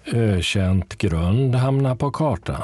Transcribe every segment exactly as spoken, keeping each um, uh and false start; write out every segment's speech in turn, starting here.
Ökänt grund hamnar på kartan.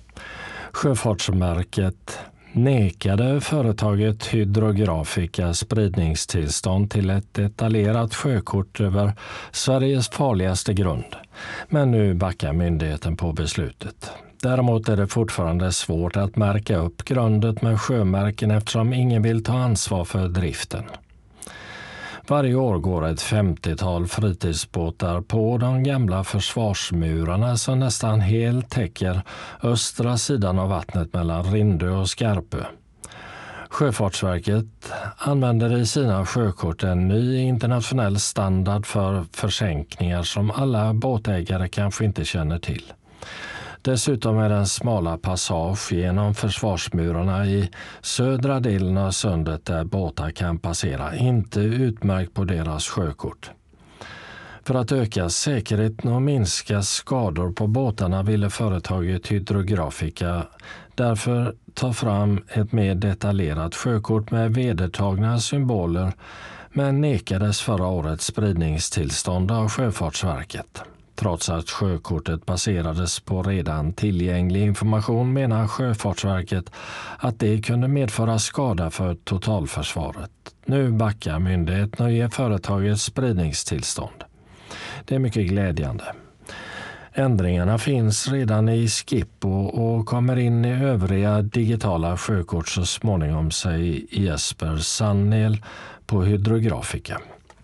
Sjöfartsverket nekade företaget Hydrographica spridningstillstånd till ett detaljerat sjökort över Sveriges farligaste grund. Men nu backar myndigheten på beslutet. Däremot är det fortfarande svårt att märka upp grundet med sjömärken eftersom ingen vill ta ansvar för driften. Varje år går ett femtiotal fritidsbåtar på de gamla försvarsmurarna som nästan helt täcker östra sidan av vattnet mellan Rindö och Skarpö. Sjöfartsverket använder i sina sjökort en ny internationell standard för försänkningar som alla båtägare kanske inte känner till. Dessutom är den smala passage genom försvarsmurarna i södra delen av sundet där båtar kan passera inte utmärkt på deras sjökort. För att öka säkerheten och minska skador på båtarna ville företaget Hydrographica därför ta fram ett mer detaljerat sjökort med vedertagna symboler, men nekades förra året spridningstillstånd av Sjöfartsverket. Trots att sjökortet baserades på redan tillgänglig information menar Sjöfartsverket att det kunde medföra skada för totalförsvaret. Nu backar myndigheten och ger företaget spridningstillstånd. Det är mycket glädjande. Ändringarna finns redan i Skippo och kommer in i övriga digitala sjökort så småningom, säger Jesper Sannel på Hydrographica.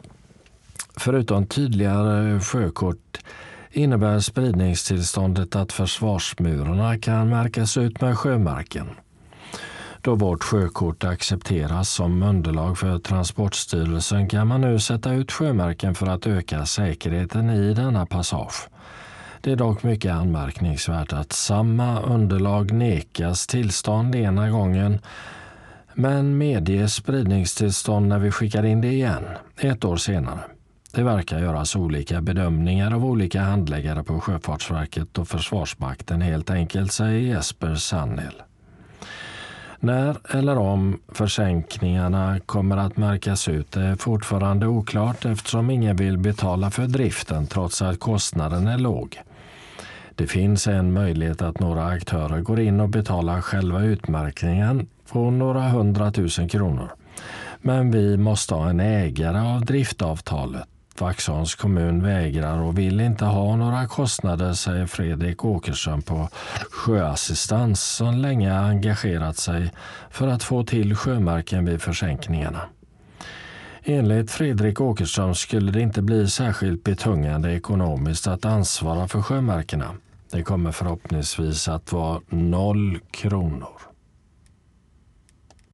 Förutom tydligare sjökort innebär spridningstillståndet att försvarsmurarna kan märkas ut med sjömärken. Då vårt sjökort accepteras som underlag för Transportstyrelsen kan man nu sätta ut sjömärken för att öka säkerheten i denna passage. Det är dock mycket anmärkningsvärt att samma underlag nekas tillstånd ena gången men medges spridningstillstånd när vi skickar in det igen, ett år senare. Det verkar göras olika bedömningar av olika handläggare på Sjöfartsverket och Försvarsmakten helt enkelt, säger Jesper Sannel. När eller om försänkningarna kommer att märkas ut är fortfarande oklart eftersom ingen vill betala för driften trots att kostnaden är låg. Det finns en möjlighet att några aktörer går in och betalar själva utmärkningen på några hundratusen kronor. Men vi måste ha en ägare av driftavtalet. Vaxholms kommun vägrar och vill inte ha några kostnader, säger Fredrik Åkerström på Sjöassistans som länge engagerat sig för att få till sjömärken vid försänkningarna. Enligt Fredrik Åkerström skulle det inte bli särskilt betungande ekonomiskt att ansvara för sjömärkena. Det kommer förhoppningsvis att vara noll kronor.